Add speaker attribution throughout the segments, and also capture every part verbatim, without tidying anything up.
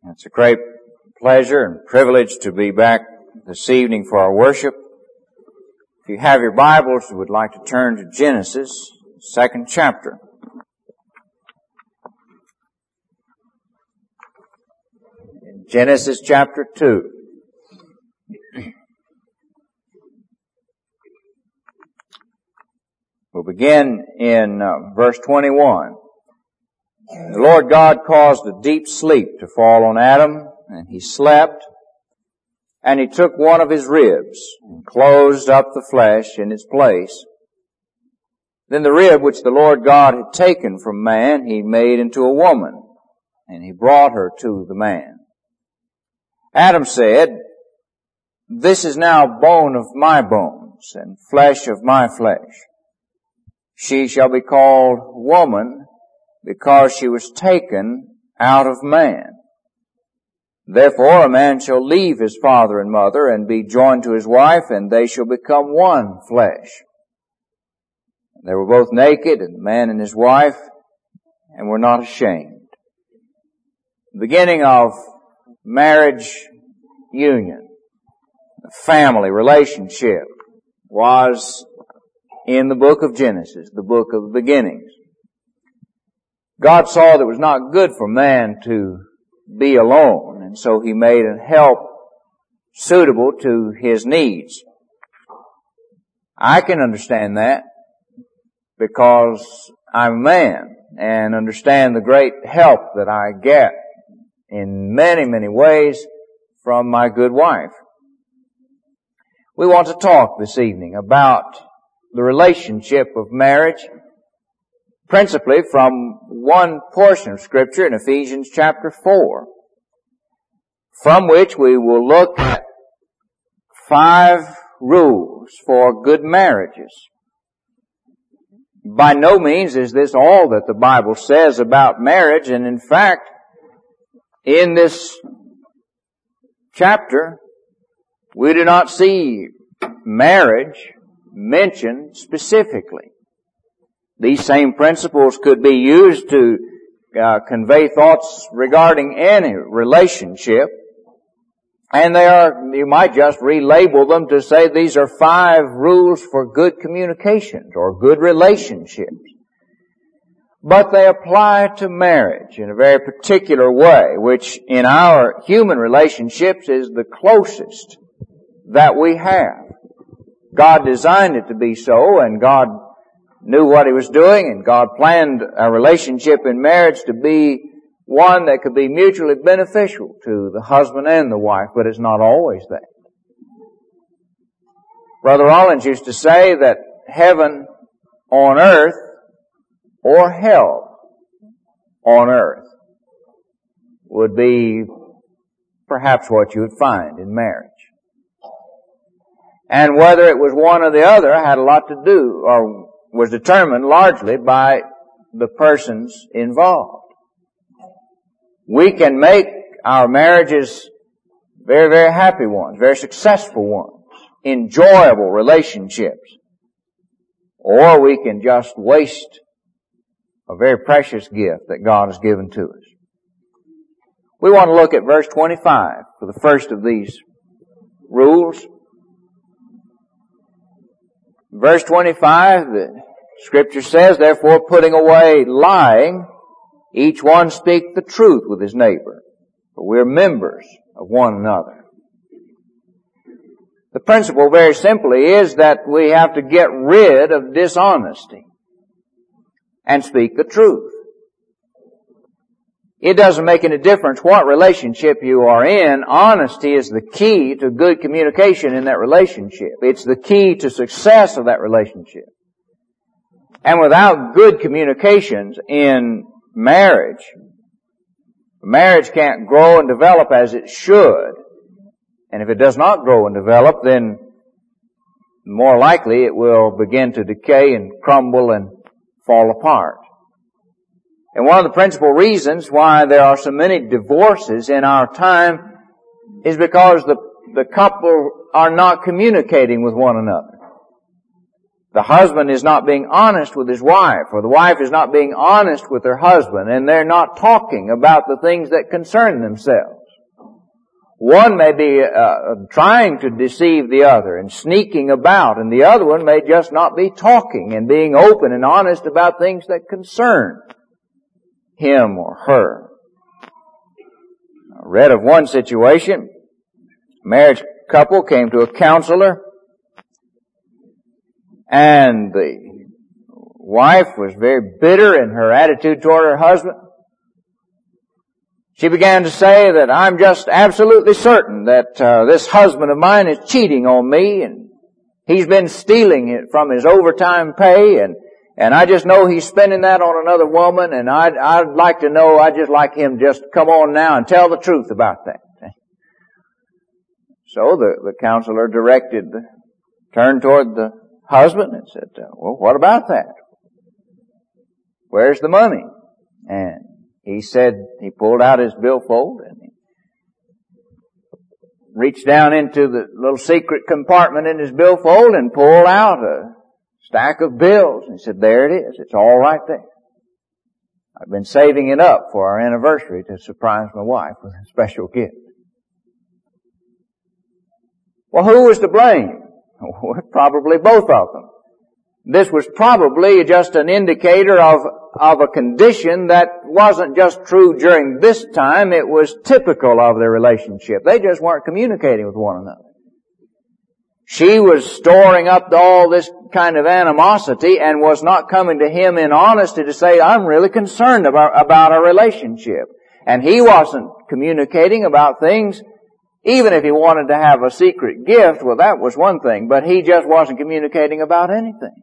Speaker 1: It's a great pleasure and privilege to be back this evening for our worship. If you have your Bibles, we would like to turn to Genesis, second chapter. Genesis chapter two. We'll begin in uh, verse twenty-one. The Lord God caused a deep sleep to fall on Adam, and he slept, and he took one of his ribs, and closed up the flesh in its place. Then the rib which the Lord God had taken from man, he made into a woman, and he brought her to the man. Adam said, "This is now bone of my bones, and flesh of my flesh. She shall be called woman, because she was taken out of man. Therefore a man shall leave his father and mother, and be joined to his wife, and they shall become one flesh. They were both naked, and the man and his wife, and were not ashamed." The beginning of marriage union, the family relationship, was in the book of Genesis, the book of the beginnings. God saw that it was not good for man to be alone, and so he made a help suitable to his needs. I can understand that because I'm a man and understand the great help that I get in many, many ways from my good wife. We want to talk this evening about the relationship of marriage, principally from one portion of Scripture in Ephesians chapter four, from which we will look at five rules for good marriages. By no means is this all that the Bible says about marriage, and in fact, in this chapter, we do not see marriage mentioned specifically. These same principles could be used to uh, convey thoughts regarding any relationship, and they are, you might just relabel them to say these are five rules for good communications or good relationships. But they apply to marriage in a very particular way, which in our human relationships is the closest that we have. God designed it to be so, and God knew what He was doing, and God planned a relationship in marriage to be one that could be mutually beneficial to the husband and the wife, but it's not always that. Brother Rollins used to say that heaven on earth or hell on earth would be perhaps what you would find in marriage. And whether it was one or the other had a lot to do, or was determined largely by the persons involved. We can make our marriages very, very happy ones, very successful ones, enjoyable relationships. Or we can just waste a very precious gift that God has given to us. We want to look at verse twenty-five for the first of these rules. Verse twenty-five, the Scripture says, "Therefore, putting away lying, each one speak the truth with his neighbor, for we are members of one another." The principle, very simply, is that we have to get rid of dishonesty and speak the truth. It doesn't make any difference what relationship you are in. Honesty is the key to good communication in that relationship. It's the key to success of that relationship. And without good communications in marriage, marriage can't grow and develop as it should. And if it does not grow and develop, then more likely it will begin to decay and crumble and fall apart. And one of the principal reasons why there are so many divorces in our time is because the, the couple are not communicating with one another. the husband is not being honest with his wife, or the wife is not being honest with her husband, and they're not talking about the things that concern themselves. One may be uh, trying to deceive the other and sneaking about, and the other one may just not be talking and being open and honest about things that concern him or her. I read of one situation. A marriage couple came to a counselor, and the wife was very bitter in her attitude toward her husband. She began to say that I'm just absolutely certain that uh, this husband of mine is cheating on me, and he's been stealing it from his overtime pay, and and I just know he's spending that on another woman, and I'd, I'd like to know, I'd just like him just come on now and tell the truth about that. So the, the counselor directed, the, turned toward the husband and said, well, what about that? Where's the money? And he said, he pulled out his billfold and he reached down into the little secret compartment in his billfold and pulled out a stack of bills. And he said, there it is. It's all right there. I've been saving it up for our anniversary to surprise my wife with a special gift. Well, who was to blame? Well, probably both of them. This was probably just an indicator of, of a condition that wasn't just true during this time. It was typical of their relationship. They just weren't communicating with one another. She was storing up all this kind of animosity and was not coming to him in honesty to say, I'm really concerned about, about our relationship. And he wasn't communicating about things. Even if he wanted to have a secret gift, well, that was one thing, but he just wasn't communicating about anything.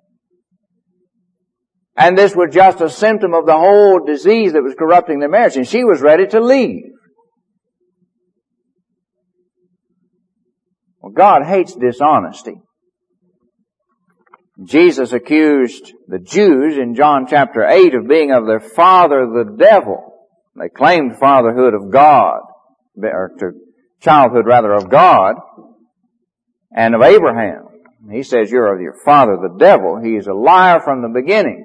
Speaker 1: And this was just a symptom of the whole disease that was corrupting their marriage, and she was ready to leave. Well, God hates dishonesty. Jesus accused the Jews in John chapter eight of being of their father, the devil. They claimed fatherhood of God, or to childhood rather of God and of Abraham. He says you're of your father the devil. He is a liar from the beginning.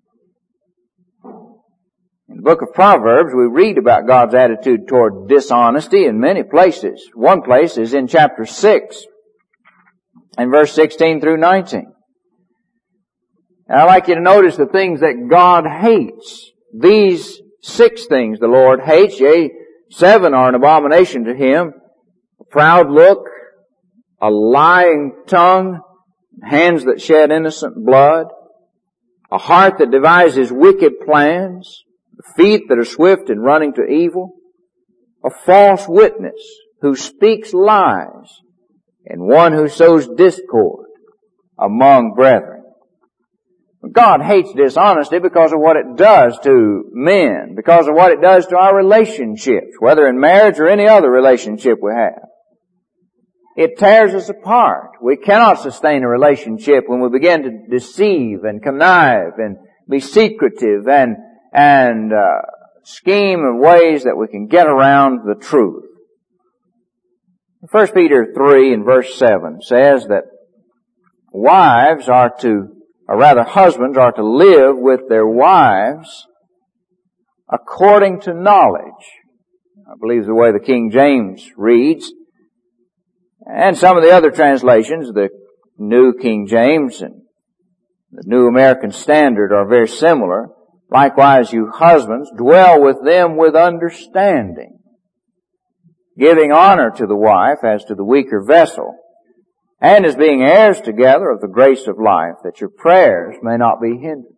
Speaker 1: In the book of Proverbs we read about God's attitude toward dishonesty in many places. One place is in chapter six and verse sixteen through nineteen. And I'd like you to notice the things that God hates. These six things the Lord hates, yea, seven are an abomination to him: a proud look, a lying tongue, hands that shed innocent blood, a heart that devises wicked plans, feet that are swift in running to evil, a false witness who speaks lies, and one who sows discord among brethren. God hates dishonesty because of what it does to men, because of what it does to our relationships, whether in marriage or any other relationship we have. It tears us apart. We cannot sustain a relationship when we begin to deceive and connive and be secretive and and uh, scheme of ways that we can get around the truth. First Peter three and verse seven says that wives are to or rather husbands are to live with their wives according to knowledge. I believe the way the King James reads. And some of the other translations, the New King James and the New American Standard, are very similar. Likewise, you husbands, dwell with them with understanding, giving honor to the wife as to the weaker vessel, and as being heirs together of the grace of life, that your prayers may not be hindered.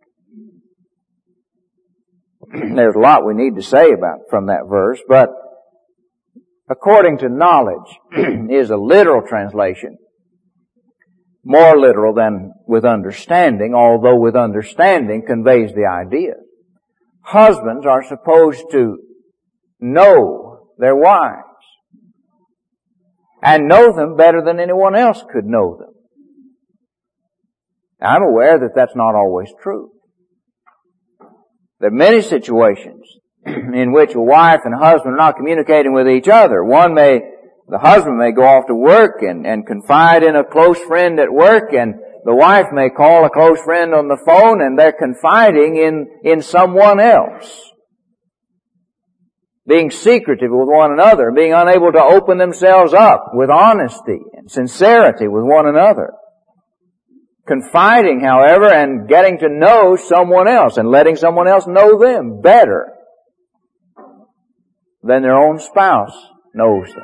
Speaker 1: There's a lot we need to say about from that verse, but according to knowledge is a literal translation, more literal than with understanding, although with understanding conveys the idea. Husbands are supposed to know their wives, and know them better than anyone else could know them. Now, I'm aware that that's not always true. There are many situations in which a wife and husband are not communicating with each other. One may, the husband may go off to work and, and confide in a close friend at work, and the wife may call a close friend on the phone and they're confiding in, in someone else. Being secretive with one another, being unable to open themselves up with honesty and sincerity with one another. Confiding, however, and getting to know someone else and letting someone else know them better than their own spouse knows them.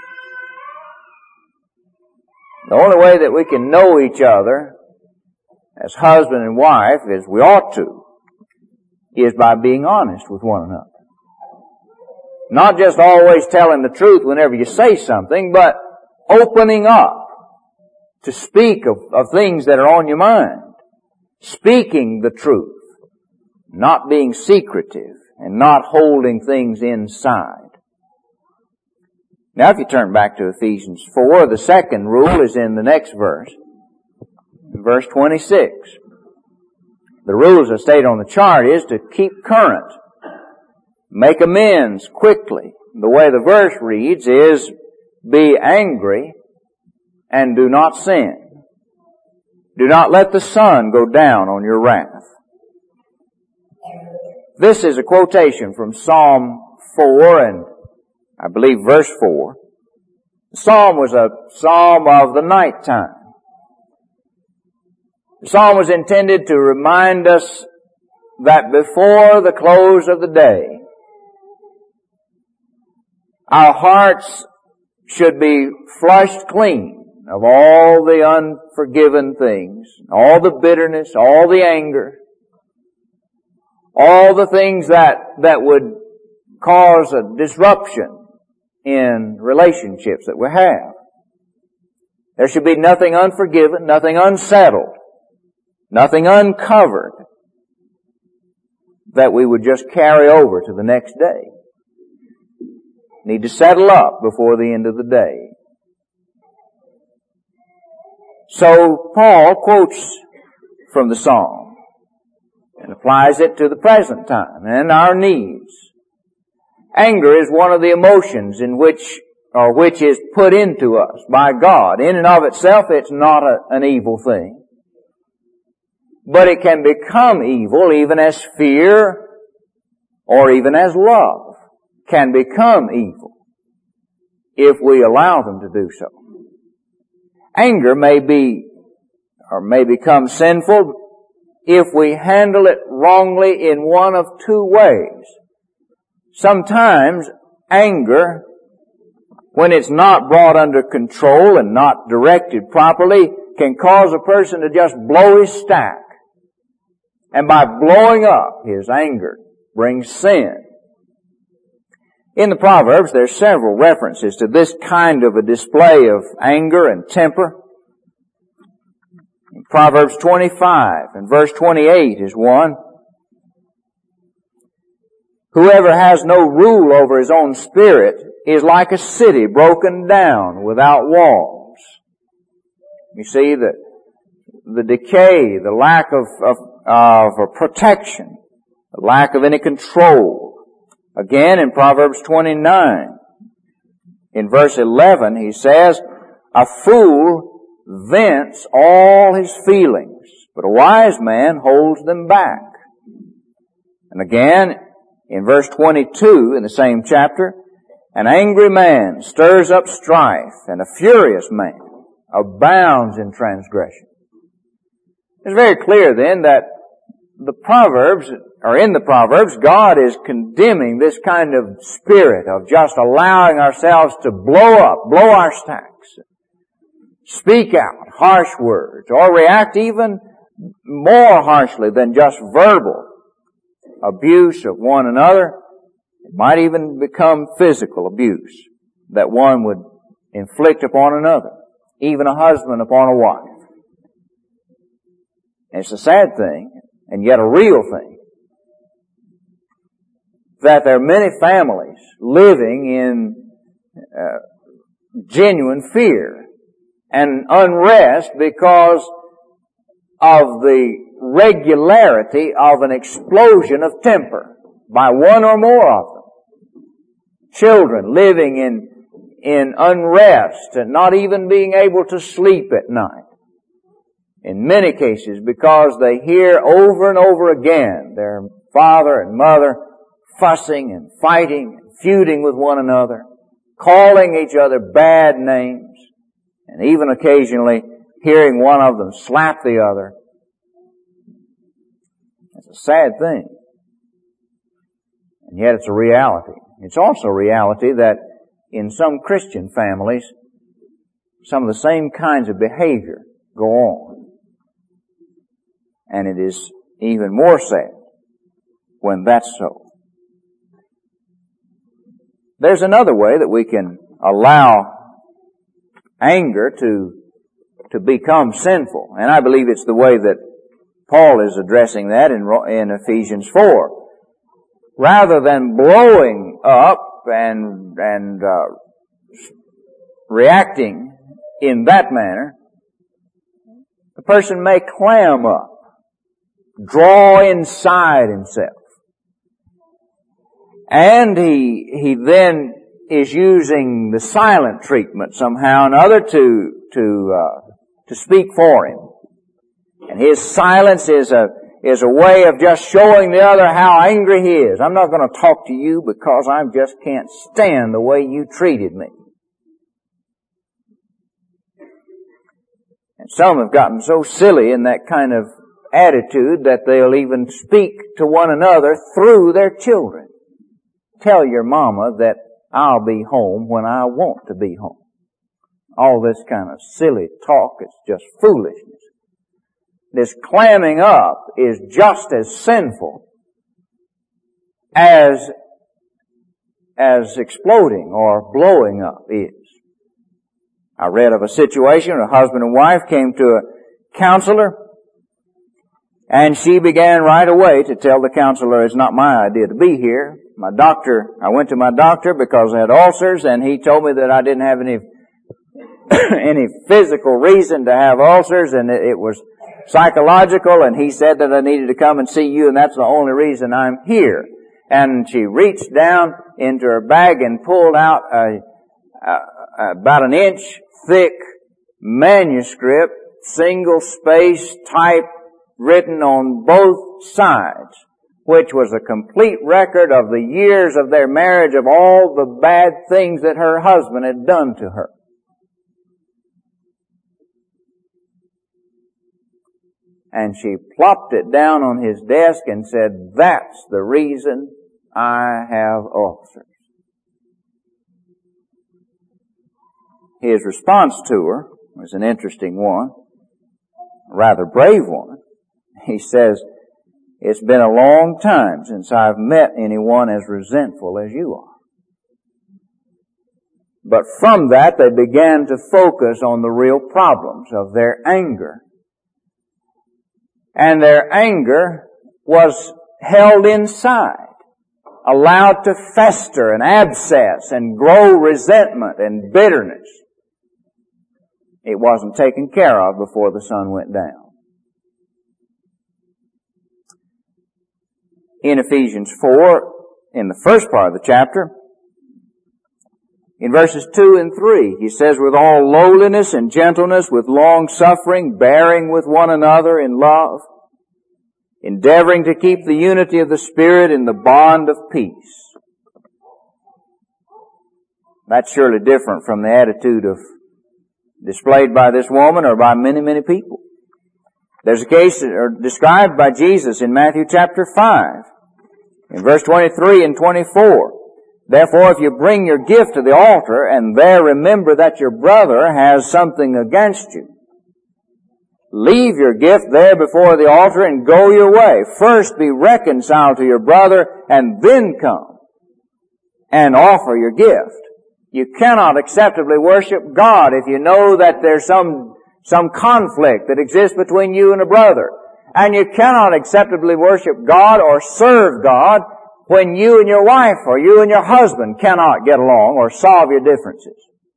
Speaker 1: The only way that we can know each other as husband and wife, as we ought to, is by being honest with one another. Not just always telling the truth whenever you say something, but opening up to speak of, of things that are on your mind. Speaking the truth. Not being secretive and not holding things inside. Now if you turn back to Ephesians four, the second rule is in the next verse. Verse twenty-six. The rules as stated on the chart is to keep current. Make amends quickly. The way the verse reads is, be angry and do not sin. Do not let the sun go down on your wrath. This is a quotation from Psalm four and I believe verse four. The psalm was a psalm of the nighttime. The psalm was intended to remind us that before the close of the day, our hearts should be flushed clean of all the unforgiven things, all the bitterness, all the anger, all the things that, that would cause a disruption in relationships that we have. There should be nothing unforgiven, nothing unsettled, nothing uncovered that we would just carry over to the next day. Need to settle up before the end of the day. So Paul quotes from the Psalm and applies it to the present time and our needs. Anger is one of the emotions in which, or which is put into us by God. In and of itself, it's not a, an evil thing. But it can become evil even as fear or even as love can become evil if we allow them to do so. Anger may be, or may become sinful if we handle it wrongly in one of two ways. Sometimes anger, when it's not brought under control and not directed properly, can cause a person to just blow his stack. And by blowing up his anger brings sin. In the Proverbs, there's several references to this kind of a display of anger and temper. In Proverbs twenty-five and verse twenty-eight is one. Whoever has no rule over his own spirit is like a city broken down without walls. You see the, the decay, the lack of, of, of protection, the lack of any control. Again, in Proverbs twenty-nine, in verse eleven, he says, a fool vents all his feelings, but a wise man holds them back. And again, in verse twenty-two, in the same chapter, an angry man stirs up strife, and a furious man abounds in transgression. It's very clear then that the Proverbs, or in the Proverbs, God is condemning this kind of spirit of just allowing ourselves to blow up, blow our stacks, speak out harsh words, or react even more harshly than just verbal abuse of one another. It might even become physical abuse that one would inflict upon another, even a husband upon a wife. And it's a sad thing, and yet a real thing, that there are many families living in uh, genuine fear and unrest because of the regularity of an explosion of temper by one or more of them. Children living in, in unrest and not even being able to sleep at night. in many cases because they hear over and over again their father and mother fussing and fighting and feuding with one another, calling each other bad names, and even occasionally hearing one of them slap the other. It's a sad thing. And yet it's a reality. It's also a reality that in some Christian families, some of the same kinds of behavior go on. And it is even more sad when that's so. There's another way that we can allow anger to, to become sinful. And I believe it's the way that Paul is addressing that in, in Ephesians four. Rather than blowing up and, and, uh, reacting in that manner, the person may clam up, draw inside himself. And he, he then is using the silent treatment somehow or another to, to, uh, to speak for him. And his silence is a, is a way of just showing the other how angry he is. I'm not going to talk to you because I just can't stand the way you treated me. And some have gotten so silly in that kind of attitude that they'll even speak to one another through their children. Tell your mama that I'll be home when I want to be home. All this kind of silly talk is just foolishness. This clamming up is just as sinful as, as exploding or blowing up is. I read of a situation where a husband and wife came to a counselor, and she began right away to tell the counselor, it's not my idea to be here. My doctor, I went to my doctor because I had ulcers, and he told me that I didn't have any, any physical reason to have ulcers, and it, it was psychological, and he said that I needed to come and see you, and that's the only reason I'm here. And she reached down into her bag and pulled out a, a, about an inch thick manuscript, single space type, written on both sides, which was a complete record of the years of their marriage, of all the bad things that her husband had done to her. And she plopped it down on his desk and said, that's the reason I have ulcers. His response to her was an interesting one, a rather brave one. He says, it's been a long time since I've met anyone as resentful as you are. But from that, they began to focus on the real problems of their anger. And their anger was held inside, allowed to fester and abscess and grow resentment and bitterness. It wasn't taken care of before the sun went down. In Ephesians four, in the first part of the chapter, in verses two and three, he says, with all lowliness and gentleness, with long suffering, bearing with one another in love, endeavoring to keep the unity of the Spirit in the bond of peace. That's surely different from the attitude of displayed by this woman or by many, many people. There's a case described by Jesus in Matthew chapter five, in verse twenty-three and twenty-four. Therefore, if you bring your gift to the altar and there remember that your brother has something against you, leave your gift there before the altar and go your way. First be reconciled to your brother and then come and offer your gift. You cannot acceptably worship God if you know that there's some some conflict that exists between you and a brother. And you cannot acceptably worship God or serve God when you and your wife or you and your husband cannot get along or solve your differences.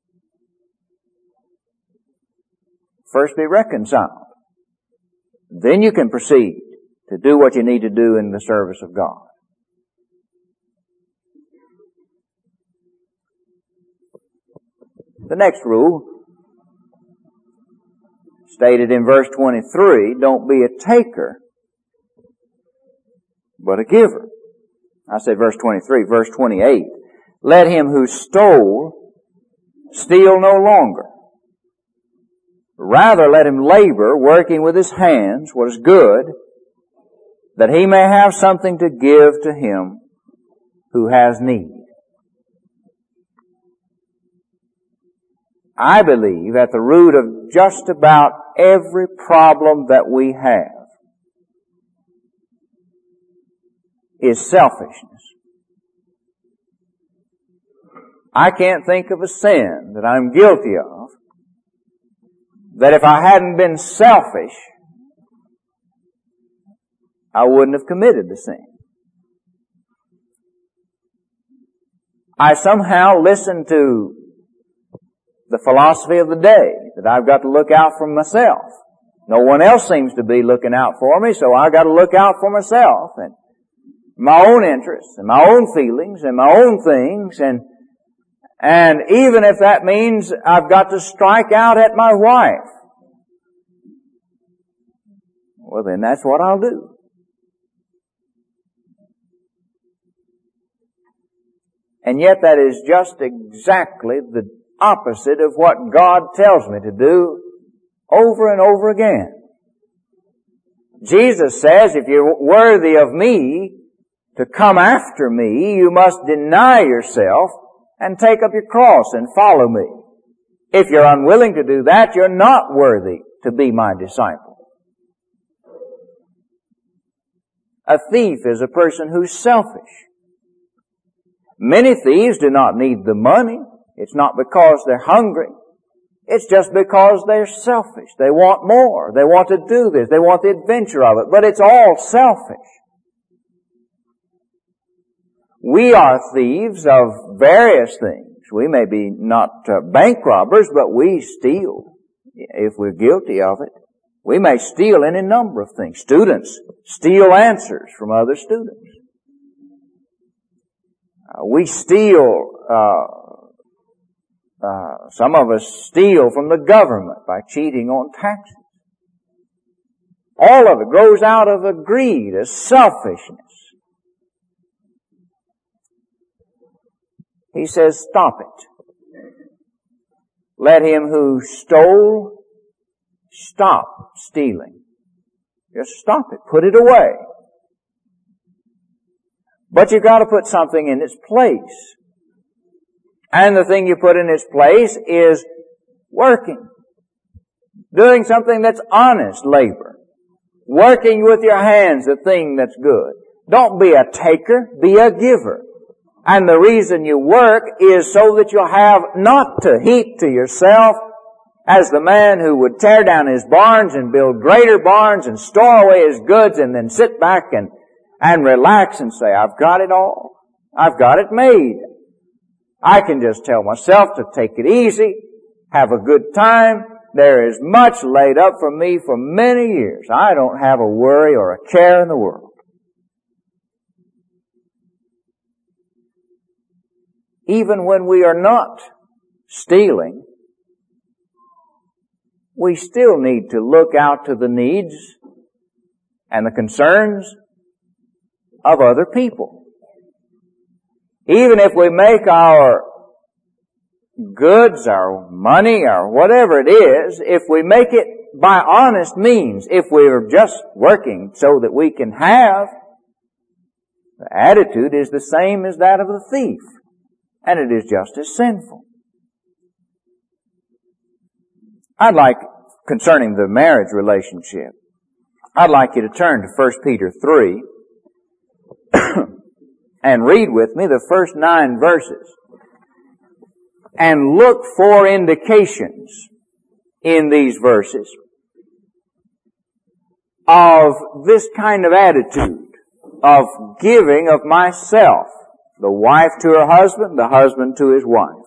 Speaker 1: First be reconciled. Then you can proceed to do what you need to do in the service of God. The next rule stated in verse twenty-three, don't be a taker, but a giver. I say verse twenty-three, verse twenty-eight. Let him who stole steal no longer. Rather let him labor, working with his hands what is good, that he may have something to give to him who has need. I believe at the root of just about every problem that we have is selfishness. I can't think of a sin that I'm guilty of that if I hadn't been selfish, I wouldn't have committed the sin. I somehow listen to the philosophy of the day that I've got to look out for myself. No one else seems to be looking out for me, so I've got to look out for myself and my own interests and my own feelings and my own things, and and even if that means I've got to strike out at my wife, well then that's what I'll do. And yet that is just exactly the opposite of what God tells me to do over and over again. Jesus says, if you're worthy of me to come after me, you must deny yourself and take up your cross and follow me. If you're unwilling to do that, you're not worthy to be my disciple. A thief is a person who's selfish. Many thieves do not need the money. It's not because they're hungry. It's just because they're selfish. They want more. They want to do this. They want the adventure of it. But it's all selfish. We are thieves of various things. We may be not uh, bank robbers, but we steal if we're guilty of it. We may steal any number of things. Students steal answers from other students. Uh, we steal, uh, uh, some of us steal from the government by cheating on taxes. All of it grows out of a greed, a selfishness. He says, stop it. Let him who stole stop stealing. Just stop it. Put it away. But you've got to put something in its place. And the thing you put in its place is working. Doing something that's honest labor. Working with your hands the thing that's good. Don't be a taker, be a giver. And the reason you work is so that you'll have not to heap to yourself as the man who would tear down his barns and build greater barns and store away his goods and then sit back and, and relax and say, I've got it all. I've got it made. I can just tell myself to take it easy, have a good time. There is much laid up for me for many years. I don't have a worry or a care in the world. Even when we are not stealing, we still need to look out to the needs and the concerns of other people. Even if we make our goods, our money, or whatever it is, if we make it by honest means, if we're just working so that we can have, the attitude is the same as that of the thief. And it is just as sinful. I'd like, concerning the marriage relationship, I'd like you to turn to First Peter three and read with me the first nine verses and look for indications in these verses of this kind of attitude of giving of myself. The wife to her husband, the husband to his wife.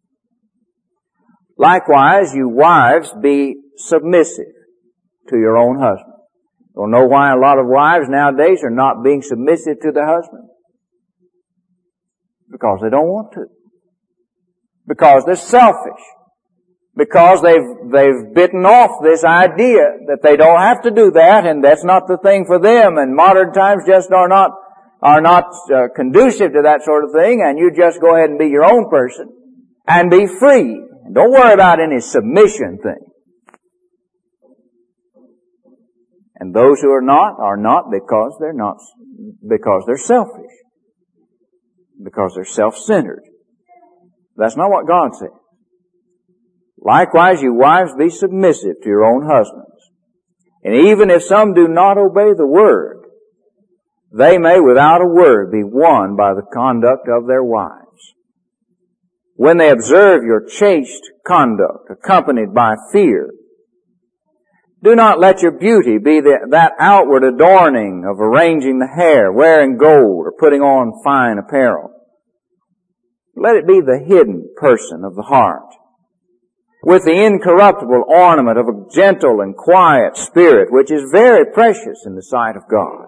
Speaker 1: Likewise, you wives, be submissive to your own husband. You'll know why a lot of wives nowadays are not being submissive to their husband. Because they don't want to. Because they're selfish. Because they've, they've bitten off this idea that they don't have to do that and that's not the thing for them, and modern times just are not, are not uh, conducive to that sort of thing, and you just go ahead and be your own person and be free. And don't worry about any submission thing. And those who are not, are not because they're not, because they're selfish. Because they're self-centered. That's not what God said. Likewise, you wives, be submissive to your own husbands. And even if some do not obey the word, they may without a word be won by the conduct of their wives. When they observe your chaste conduct, accompanied by fear, do not let your beauty be the, that outward adorning of arranging the hair, wearing gold, or putting on fine apparel. Let it be the hidden person of the heart, with the incorruptible ornament of a gentle and quiet spirit, which is very precious in the sight of God.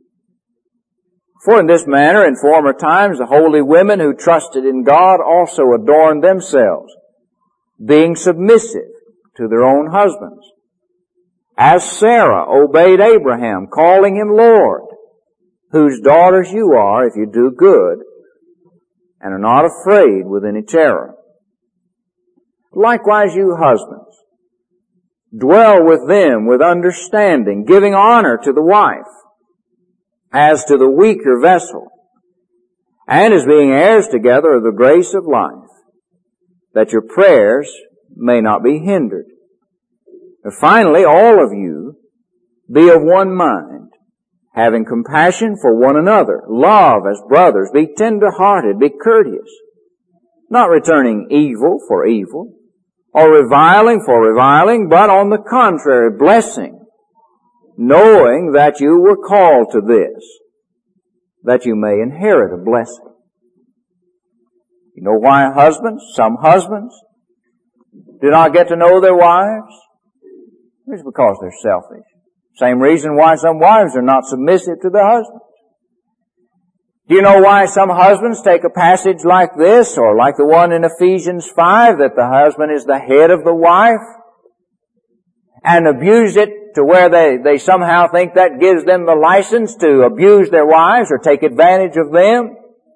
Speaker 1: For in this manner, in former times, the holy women who trusted in God also adorned themselves, being submissive to their own husbands. As Sarah obeyed Abraham, calling him Lord, whose daughters you are if you do good, and are not afraid with any terror. Likewise, you husbands, dwell with them with understanding, giving honor to the wife, as to the weaker vessel, and as being heirs together of the grace of life, that your prayers may not be hindered. And finally, all of you, be of one mind, having compassion for one another, love as brothers, be tender-hearted, be courteous, not returning evil for evil, or reviling for reviling, but on the contrary, blessing, knowing that you were called to this, that you may inherit a blessing. You know why husbands, some husbands, do not get to know their wives? It's because they're selfish. Same reason why some wives are not submissive to their husbands. Do you know why some husbands take a passage like this, or like the one in Ephesians five, that the husband is the head of the wife, and abuse it to where they, they somehow think that gives them the license to abuse their wives or take advantage of them?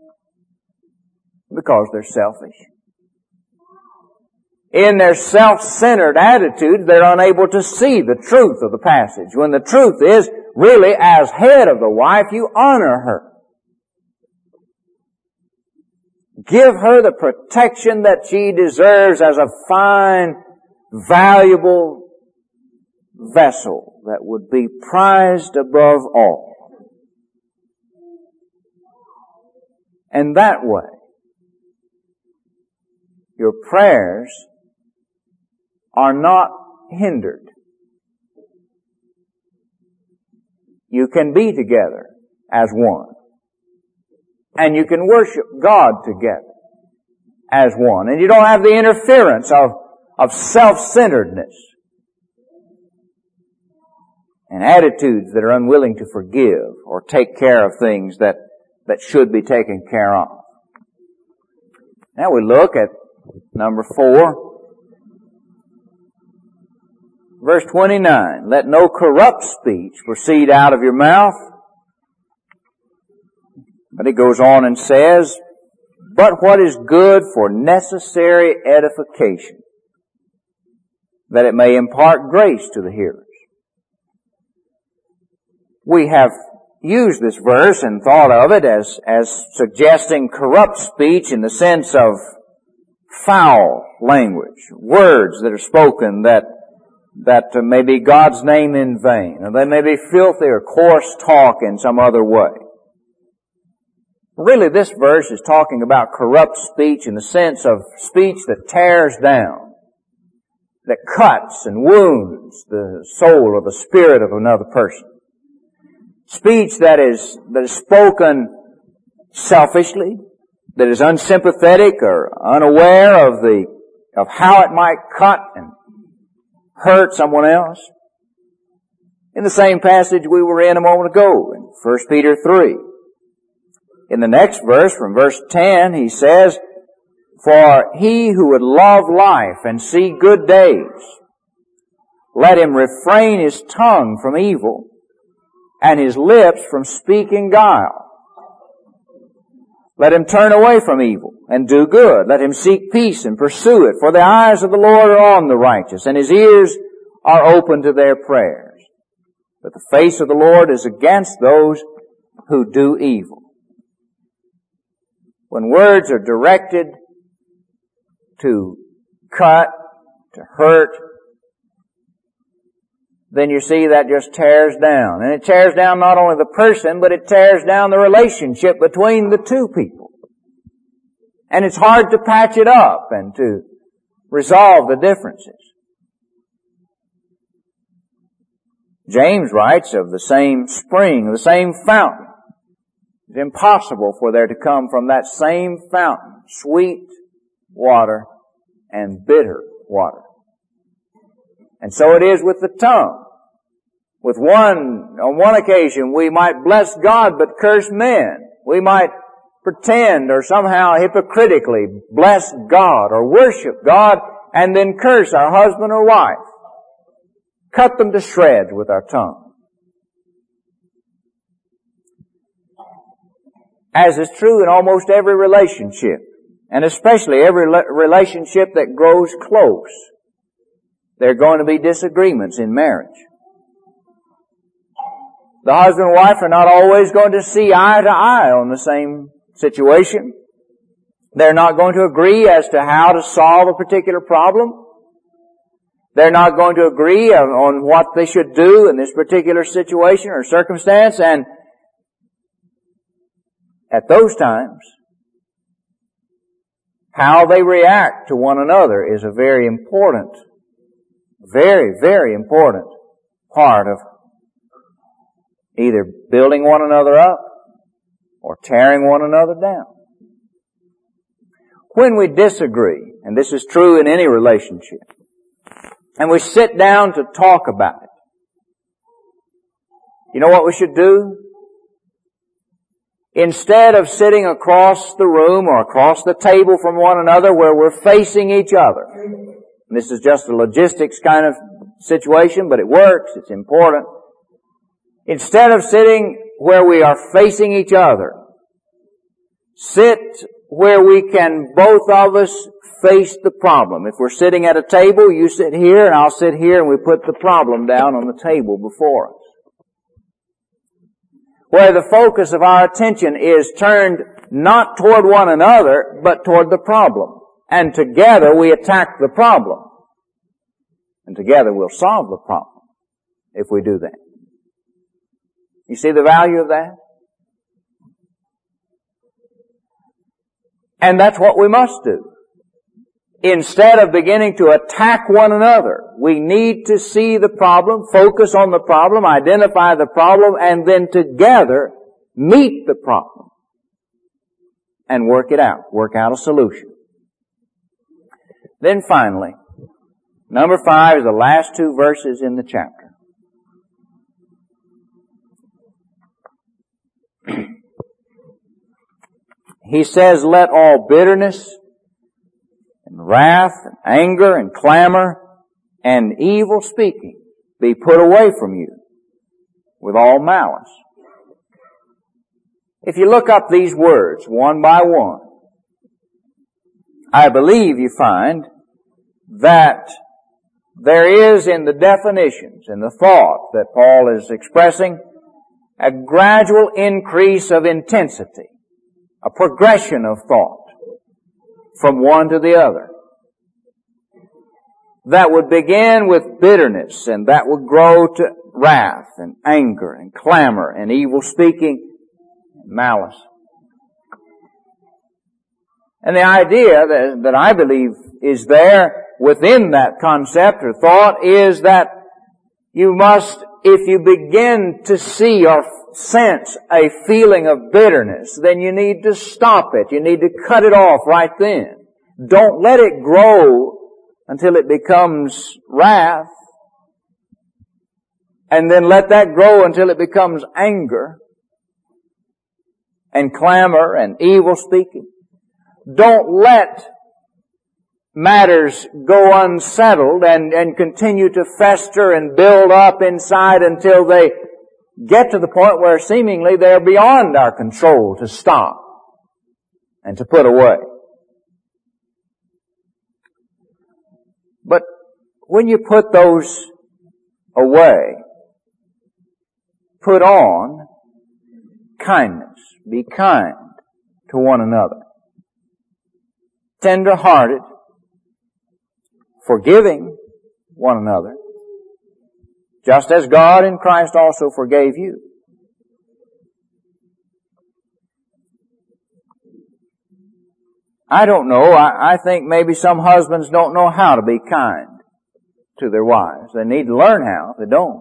Speaker 1: Because they're selfish. In their self-centered attitudes, they're unable to see the truth of the passage. When the truth is, really, as head of the wife, you honor her. Give her the protection that she deserves as a fine, valuable vessel that would be prized above all. And that way, your prayers are not hindered. You can be together as one. And you can worship God together as one. And you don't have the interference of, of self-centeredness and attitudes that are unwilling to forgive or take care of things that, that should be taken care of. Now we look at number four, verse twenty-nine. Let no corrupt speech proceed out of your mouth. But he goes on and says, but what is good for necessary edification, that it may impart grace to the hearers. We have used this verse and thought of it as, as suggesting corrupt speech in the sense of foul language, words that are spoken that that may be God's name in vain, or they may be filthy or coarse talk in some other way. Really, this verse is talking about corrupt speech in the sense of speech that tears down, that cuts and wounds the soul or the spirit of another person. Speech that is, that is spoken selfishly, that is unsympathetic or unaware of the, of how it might cut and hurt someone else. In the same passage we were in a moment ago, in First Peter three. In the next verse, from verse ten, he says, For he who would love life and see good days, let him refrain his tongue from evil and his lips from speaking guile. Let him turn away from evil and do good. Let him seek peace and pursue it. For the eyes of the Lord are on the righteous, and his ears are open to their prayers. But the face of the Lord is against those who do evil. When words are directed to cut, to hurt, then you see that just tears down. And it tears down not only the person, but it tears down the relationship between the two people. And it's hard to patch it up and to resolve the differences. James writes of the same spring, the same fountain. It's impossible for there to come from that same fountain sweet water and bitter water. And so it is with the tongue. With one, on one occasion, we might bless God but curse men. We might pretend or somehow hypocritically bless God or worship God and then curse our husband or wife. Cut them to shreds with our tongue. As is true in almost every relationship, and especially every relationship that grows close, there are going to be disagreements in marriage. The husband and wife are not always going to see eye to eye on the same situation. They're not going to agree as to how to solve a particular problem. They're not going to agree on what they should do in this particular situation or circumstance. And at those times, how they react to one another is a very important, very, very important part of either building one another up or tearing one another down. When we disagree, and this is true in any relationship, and we sit down to talk about it, you know what we should do? Instead of sitting across the room or across the table from one another where we're facing each other, and this is just a logistics kind of situation, but it works, it's important. Instead of sitting where we are facing each other, sit where we can, both of us, face the problem. If we're sitting at a table, you sit here and I'll sit here, and we put the problem down on the table before us. Where the focus of our attention is turned not toward one another, but toward the problem. And together we attack the problem. And together we'll solve the problem if we do that. You see the value of that? And that's what we must do. Instead of beginning to attack one another, we need to see the problem, focus on the problem, identify the problem, and then together meet the problem and work it out, work out a solution. Then finally, number five is the last two verses in the chapter. He says, let all bitterness and wrath and anger and clamor and evil speaking be put away from you with all malice. If you look up these words one by one, I believe you find that there is in the definitions, in the thought that Paul is expressing, a gradual increase of intensity, a progression of thought from one to the other. That would begin with bitterness, and that would grow to wrath and anger and clamor and evil speaking and malice. And the idea that, that I believe is there within that concept or thought is that you must, if you begin to see or sense a feeling of bitterness, then you need to stop it. You need to cut it off right then. Don't let it grow until it becomes wrath, and then let that grow until it becomes anger and clamor and evil speaking. Don't let matters go unsettled and, and continue to fester and build up inside until they get to the point where seemingly they're beyond our control to stop and to put away. But when you put those away, put on kindness. Be kind to one another. Tender-hearted, forgiving one another, just as God in Christ also forgave you. I don't know. I, I think maybe some husbands don't know how to be kind to their wives. They need to learn how if they don't.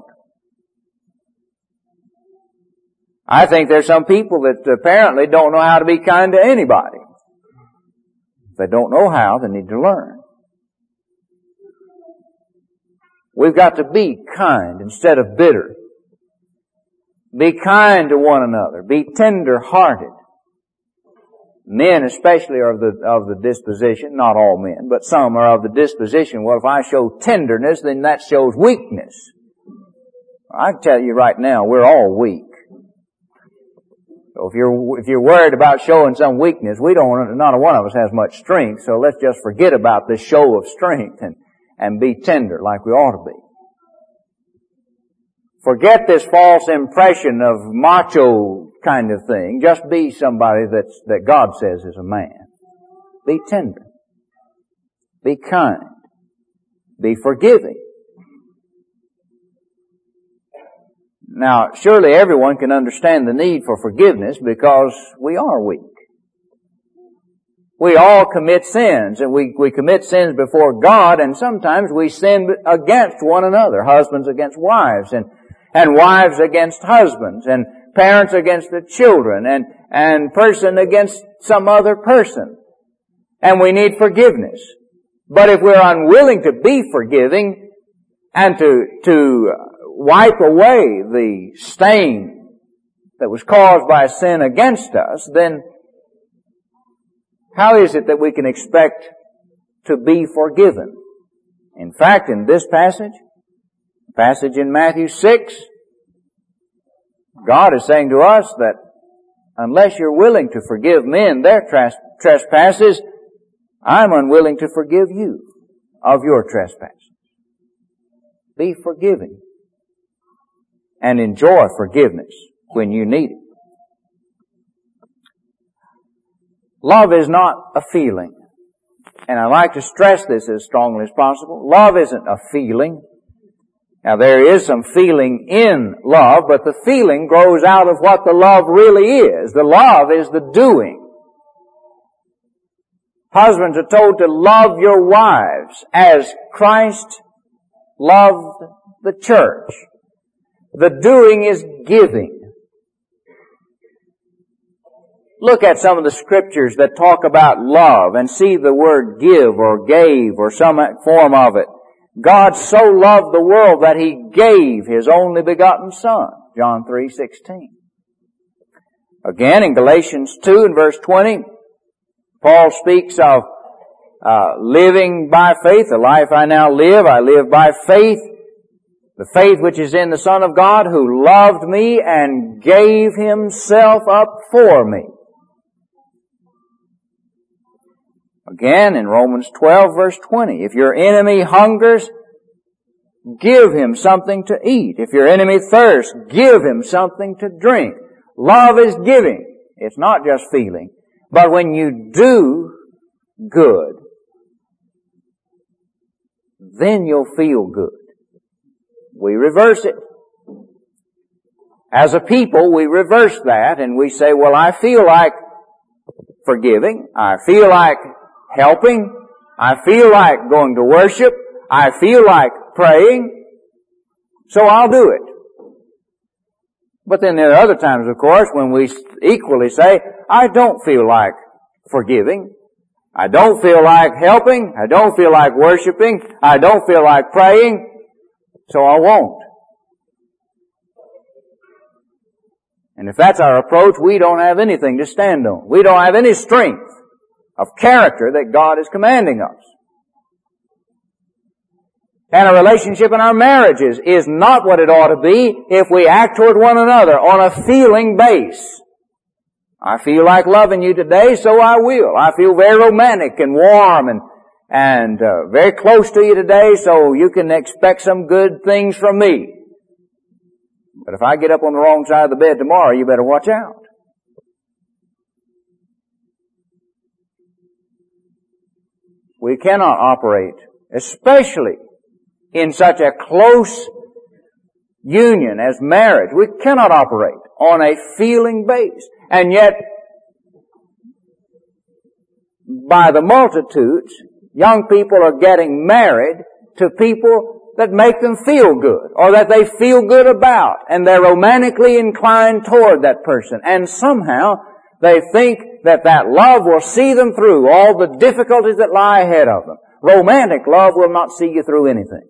Speaker 1: I think there's some people that apparently don't know how to be kind to anybody. If they don't know how, they need to learn. We've got to be kind instead of bitter. Be kind to one another. Be tender-hearted. Men especially are of the, of the disposition, not all men, but some are of the disposition, well, if I show tenderness, then that shows weakness. I can tell you right now, we're all weak. So if you're, if you're worried about showing some weakness, we don't, not one of us has much strength, so let's just forget about this show of strength and, and be tender like we ought to be. Forget this false impression of macho kind of thing. Just be somebody that's, that God says is a man. Be tender. Be kind. Be forgiving. Now, surely everyone can understand the need for forgiveness because we are weak. We all commit sins, and we, we commit sins before God, and sometimes we sin against one another, husbands against wives, and, and wives against husbands, and parents against the children, and, and person against some other person. And we need forgiveness. But if we're unwilling to be forgiving and to, to wipe away the stain that was caused by sin against us, then how is it that we can expect to be forgiven? In fact, in this passage, passage in Matthew six, God is saying to us that unless you're willing to forgive men their trespasses, I'm unwilling to forgive you of your trespasses. Be forgiving and enjoy forgiveness when you need it. Love is not a feeling. And I like to stress this as strongly as possible. Love isn't a feeling. Now there is some feeling in love, but the feeling grows out of what the love really is. The love is the doing. Husbands are told to love your wives as Christ loved the church. The doing is giving. Look at some of the scriptures that talk about love and see the word give or gave or some form of it. God so loved the world that He gave His only begotten Son. John three sixteen. Again, in Galatians two and verse twenty, Paul speaks of uh, living by faith. The life I now live, I live by faith. The faith which is in the Son of God who loved me and gave Himself up for me. Again, in Romans twelve verse twenty, if your enemy hungers, give him something to eat. If your enemy thirsts, give him something to drink. Love is giving. It's not just feeling. But when you do good, then you'll feel good. We reverse it. As a people, we reverse that and we say, well, I feel like forgiving. I feel like helping. I feel like going to worship. I feel like praying. So I'll do it. But then there are other times, of course, when we equally say, I don't feel like forgiving. I don't feel like helping. I don't feel like worshiping. I don't feel like praying. So I won't. And if that's our approach, we don't have anything to stand on. We don't have any strength of character that God is commanding us. And a relationship in our marriages is not what it ought to be if we act toward one another on a feeling base. I feel like loving you today, so I will. I feel very romantic and warm and and uh, very close to you today, so you can expect some good things from me. But if I get up on the wrong side of the bed tomorrow, you better watch out. We cannot operate, especially in such a close union as marriage. We cannot operate on a feeling base. And yet, by the multitudes, young people are getting married to people that make them feel good, or that they feel good about, and they're romantically inclined toward that person. And somehow, they think that that love will see them through all the difficulties that lie ahead of them. Romantic love will not see you through anything.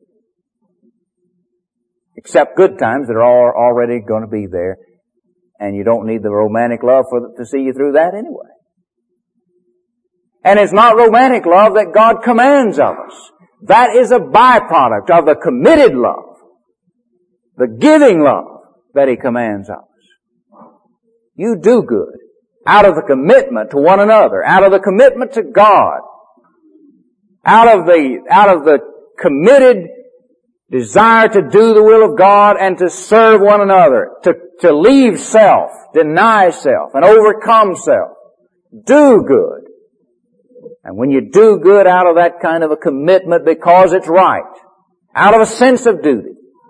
Speaker 1: Except good times that are all already going to be there. And you don't need the romantic love for to see you through that anyway. And it's not romantic love that God commands of us. That is a byproduct of the committed love, the giving love that He commands of us. You do good out of the commitment to one another, out of the commitment to God, out of the, out of the committed desire to do the will of God and to serve one another, to, to leave self, deny self, and overcome self. Do good. And when you do good out of that kind of a commitment because it's right, out of a sense of duty,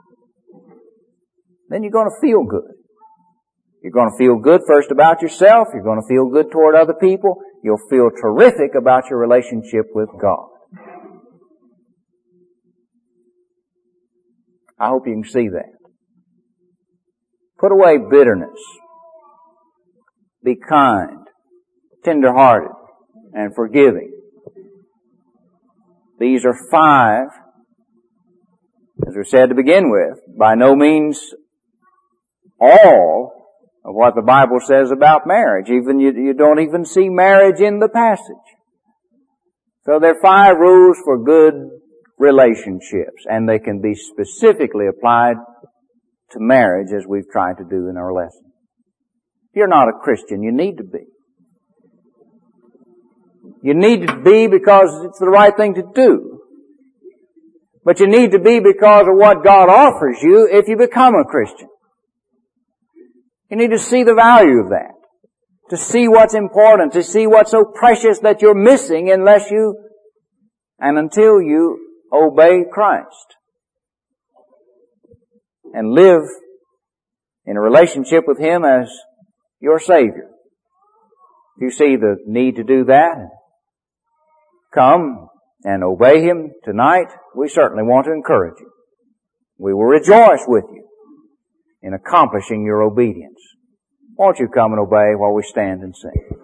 Speaker 1: then you're going to feel good. You're going to feel good first about yourself. You're going to feel good toward other people. You'll feel terrific about your relationship with God. I hope you can see that. Put away bitterness. Be kind, tender-hearted, and forgiving. These are five, as we said to begin with, by no means all of what the Bible says about marriage. Even you, you don't even see marriage in the passage. So there are five rules for good relationships, and they can be specifically applied to marriage as we've tried to do in our lesson. If you're not a Christian, you need to be. You need to be because it's the right thing to do. But you need to be because of what God offers you if you become a Christian. You need to see the value of that. To see what's important. To see what's so precious that you're missing unless you and until you obey Christ. And live in a relationship with Him as your Savior. If you see the need to do that, come and obey Him tonight, we certainly want to encourage you. We will rejoice with you in accomplishing your obedience. Won't you come and obey while we stand and sing?